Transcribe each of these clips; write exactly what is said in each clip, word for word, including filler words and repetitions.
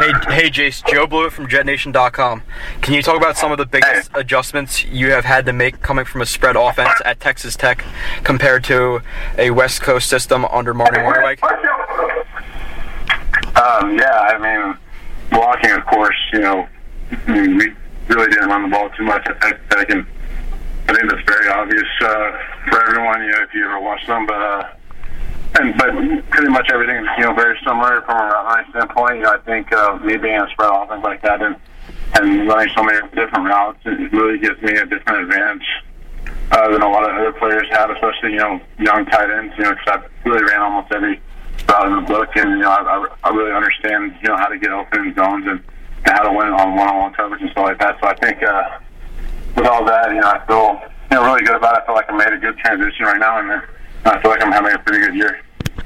Hey, hey, Jace, Joe Blewett from Jet Nation dot com. Can you talk about some of the biggest hey. adjustments you have had to make coming from a spread offense at Texas Tech compared to a West Coast system under Marty Mornhinweg? Um, yeah, I mean, blocking, of course, you know, I mean, we really didn't run the ball too much at Texas Tech, and I think that's very obvious uh, for everyone, you know, if you ever watch them, but uh, And, but pretty much everything's, you know, very similar from a route standpoint. You know, I think uh, me being a spread offense like that and, and running so many different routes, it really gives me a different advantage uh, than a lot of other players have, especially, you know, young tight ends, you know, because I really ran almost every route in the book, and, you know, I, I really understand, you know, how to get open in zones and, and how to win on one-on-one coverage and stuff like that. So I think uh, with all that, you know, I feel, you know, really good about it. I feel like I made a good transition right now, and uh, I feel like I'm having a pretty good year.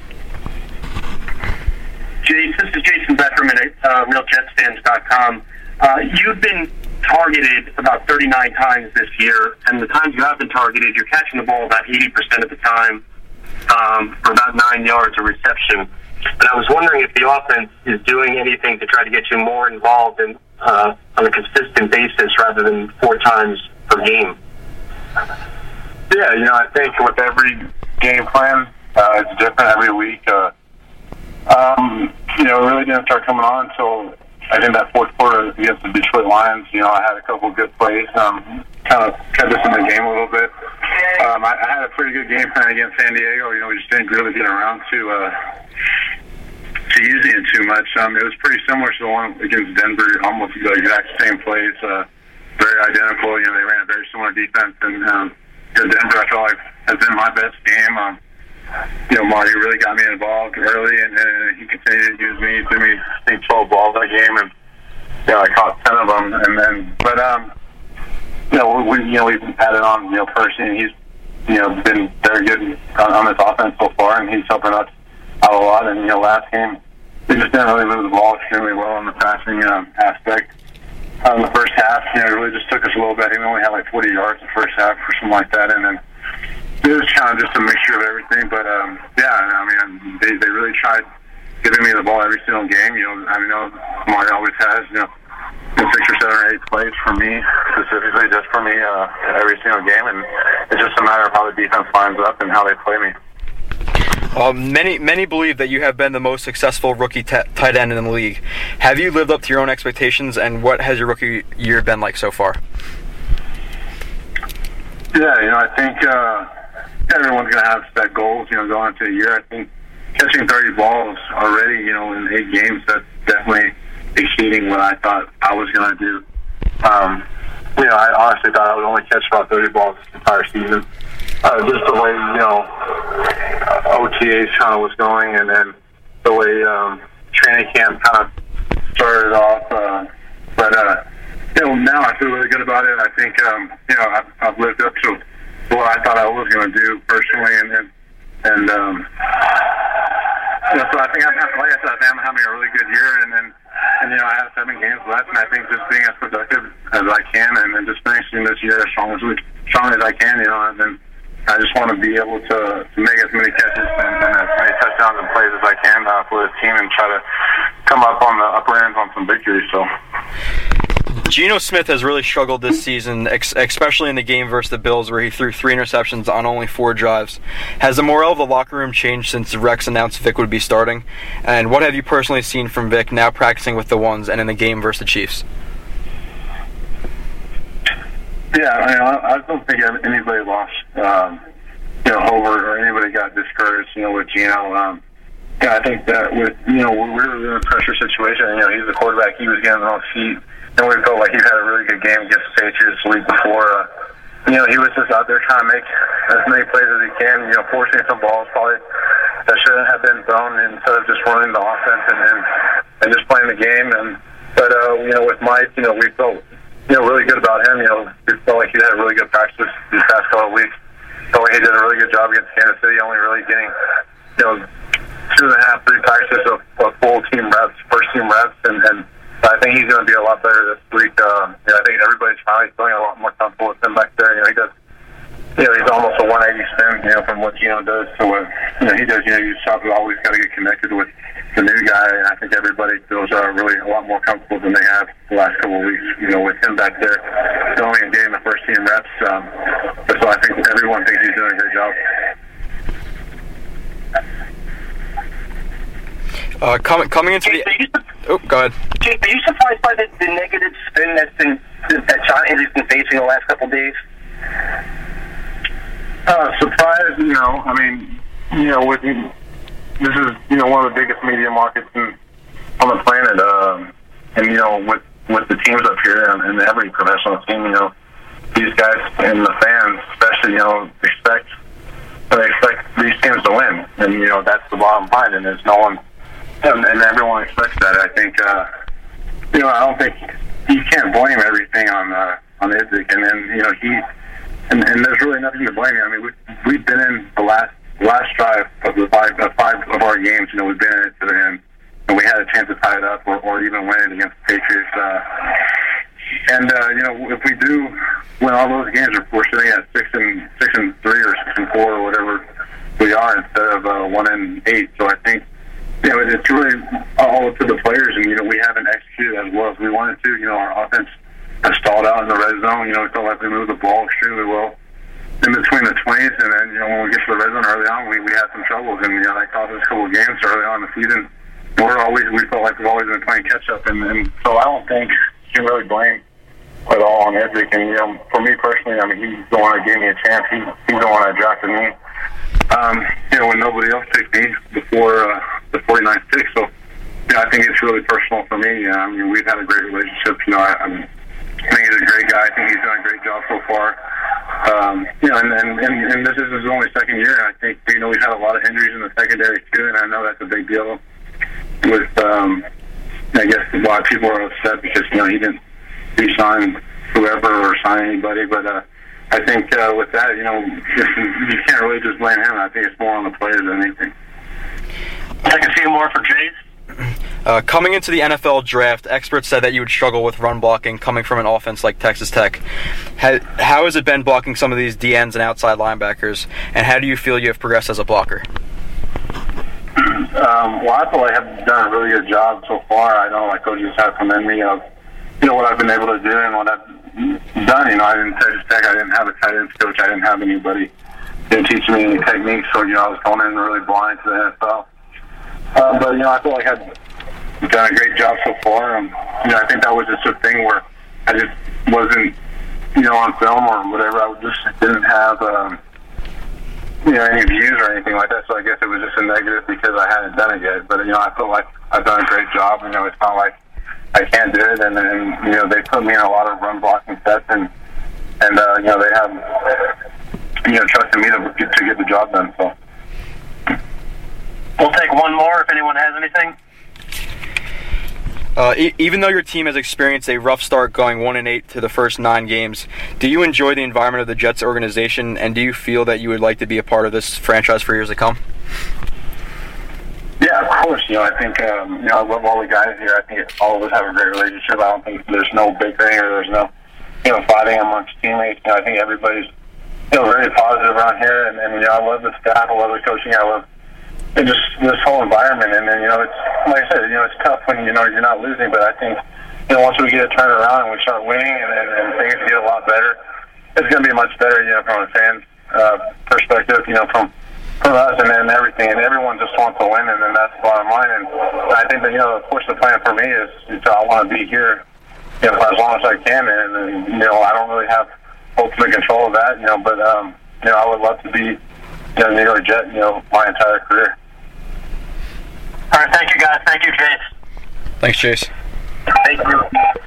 Jace, this is Jason Beckerman at uh, Real Jets Fans dot com. Uh, you've been targeted about thirty-nine times this year, and the times you have been targeted, you're catching the ball about eighty percent of the time um, for about nine yards of reception. And I was wondering if the offense is doing anything to try to get you more involved in, uh, on a consistent basis rather than four times per game. Yeah, you know, I think with every game plan, uh, it's different every week. Uh, Um, you know, it really didn't start coming on until I think that fourth quarter against the Detroit Lions. You know, I had a couple of good plays, um, kind of kept us in the game a little bit. Um, I, I had a pretty good game plan against San Diego. You know, we just didn't really get around to uh, to using it too much. Um, it was pretty similar to the one against Denver, almost the exact same plays, uh, very identical. You know, they ran a very similar defense, and um, you know, Denver, I felt like, has been my best game. Um, You know, Marty really got me involved early, and, and he continued to use me. He threw me, I think, twelve balls that game, and you know, I caught ten of them. And then, but um, you know, we you know we've added on you know Percy, and he's you know been very good on, on this offense so far, and he's helping us out a lot. And you know, last game we just didn't really move the ball extremely well in the passing um, aspect. Um, the first half, you know, it really just took us a little bit. I think we only had like forty yards the first half or something like that, and then. It was kind of just a mixture of everything, but um, yeah, I mean, they they really tried giving me the ball every single game. You know, I know Mario always has, you know, six or seven or eight plays for me, specifically just for me, uh, every single game, and it's just a matter of how the defense lines up and how they play me. Um, many many believe that you have been the most successful rookie t- tight end in the league. Have you lived up to your own expectations, and what has your rookie year been like so far? Yeah, you know, I think. Uh, Everyone's going to have set goals, you know, going into a year. I think catching thirty balls already, you know, in eight games, that's definitely exceeding what I thought I was going to do. Um, you know, I honestly thought I would only catch about thirty balls this entire season. Uh, just the way, you know, O T As kind of was going, and then the way um, training camp kind of started off. Uh, but, uh, you know, now I feel really good about it. I think, um, you know, I've, I've lived up to what I thought I was going to do personally, and and, and um, you know, so I think I'm like I said, I think I'm having a really good year, and then and you know I have seven games left, and I think just being as productive as I can, and then just finishing this year as strong as we, strong as I can, you know, and then I just want to be able to, to make as many catches and, and as many touchdowns and plays as I can uh, for this team, and try to come up on the upper ends on some victories. So. Geno Smith has really struggled this season, ex- especially in the game versus the Bills, where he threw three interceptions on only four drives. Has the morale of the locker room changed since Rex announced Vic would be starting? And what have you personally seen from Vic now practicing with the ones and in the game versus the Chiefs? Yeah, I, mean, I don't think anybody lost, um, you know, hope or anybody got discouraged, you know, with Geno. Um, yeah, I think that with, you know, we were in a pressure situation. You know, he's the quarterback. He was getting on his feet. And we felt like he had a really good game against the Patriots the week before. Uh, you know, he was just out there trying to make as many plays as he can, you know, forcing some balls probably that shouldn't have been thrown instead of just running the offense and, and, and just playing the game. And But, uh, you know, with Mike, you know, we felt, you know, really good about him. You know, we felt like he had a really good practice these past couple of weeks. Felt like he did a really good job against Kansas City, only really getting, you know, two and a half, three practices of, of full team reps, first team reps, and, and I think he's going to be a lot better this week. Um, you know, I think everybody's finally feeling a lot more comfortable with him back there. You know, he does you know, he's almost a one eighty spin, you know, from what Geno does to what, you know, he does. You know, you just always got to get connected with the new guy, and I think everybody feels uh, really a lot more comfortable than they have the last couple of weeks, you know, with him back there going and getting the first team reps. Um, so I think everyone thinks he's doing a great job. Uh, coming coming into the oh, go ahead. Jake, are you surprised by the, the negative spin that's been that John Andrew's been facing the last couple of days? Uh, surprised, you know. I mean, you know, with this is you know one of the biggest media markets in, on the planet, um, and you know with with the teams up here and, and every professional team, you know, these guys and the fans, especially, you know, expect they expect these teams to win, and you know that's the bottom line, and there's no one. And, and everyone expects that. I think, uh, you know, I don't think you can't blame everything on uh, on Idzik, and then you know he, and, and there's really nothing to blame. I mean, we we've been in the last last drive of the five of five of our games. You know, we've been in it to the end, and we had a chance to tie it up or, or even win it against the Patriots. Uh, and uh, you know, if we do win all those games, we're sitting at six and six and three or six and four or whatever we are instead of uh, one and eight. So I think. You know, it's really all up to the players, and, you know, we haven't executed as well as we wanted to. You know, our offense has stalled out in the red zone. You know, we felt like we moved the ball extremely well in between the twenties, and then, you know, when we get to the red zone early on, we, we had some troubles, and, you know, that cost us a couple of games early on in the season. We're always, we felt like we've always been playing catch-up, and, and so I don't think you can really blame at all on Idzik. And, you know, for me personally, I mean, he's the one that gave me a chance. He, he's the one that drafted me. Um, you know, when nobody else picked me before uh, the forty-ninth pick. So, yeah, I think it's really personal for me. Uh, I mean, we've had a great relationship. You know, I, I, mean, I think he's a great guy. I think he's done a great job so far. Um, you know, and, and, and, and this is his only second year. And I think, you know, we've had a lot of injuries in the secondary, too, and I know that's a big deal with, um, I guess, a lot of people are upset because, you know, he didn't re-sign whoever or sign anybody, but, uh, I think uh, with that, you know, you can't really just blame him. I think it's more on the players than anything. I can see more for Jays. Uh, coming into the N F L draft, experts said that you would struggle with run blocking coming from an offense like Texas Tech. How, how has it been blocking some of these D Ns and outside linebackers, and how do you feel you have progressed as a blocker? Um, well, I feel like I've done a really good job so far. I know my coaches have commended me of, you know, what I've been able to do and what I've done. You know, I didn't Texas Tech. I didn't have a tight ends coach. I didn't have anybody to teach me any techniques. So, you know, I was going in really blind to the N F L. Uh, but, you know, I feel like I've done a great job so far. And, you know, I think that was just a thing where I just wasn't, you know, on film or whatever. I just didn't have, um, you know, any views or anything like that. So I guess it was just a negative because I hadn't done it yet. But, you know, I feel like I've done a great job. You know, it's not like I can't do it, and then, you know, they put me in a lot of run blocking sets, and, and uh, you know, they have, you know, trusted me to, to get the job done, so. We'll take one more if anyone has anything. Uh, e- even though your team has experienced a rough start going one and eight to the first nine games, do you enjoy the environment of the Jets organization, and do you feel that you would like to be a part of this franchise for years to come? Yeah, of course. You know, I think, um, you know, I love all the guys here. I think all of us have a great relationship. I don't think there's no big thing or there's no, you know, fighting amongst teammates. You know, I think everybody's, you know, very positive around here. And, and, you know, I love the staff. I love the coaching. I love and just this whole environment. And then, you know, it's, like I said, you know, it's tough when, you know, you're not losing. But I think, you know, once we get it turned around and we start winning and, and, and things get a lot better, it's going to be much better, you know, from a fan's uh, perspective, you know, from from us and then everything, and everyone just wants to win, and then that's the bottom line. And I think that, you know, of course, the plan for me is, is I want to be here, you know, for as long as I can, and, and you know, I don't really have ultimate control of that, you know, but um, you know, I would love to be, you know, New York Jet, you know, my entire career. All right, thank you guys. Thank you, Chase. Thanks, Chase. Thank you.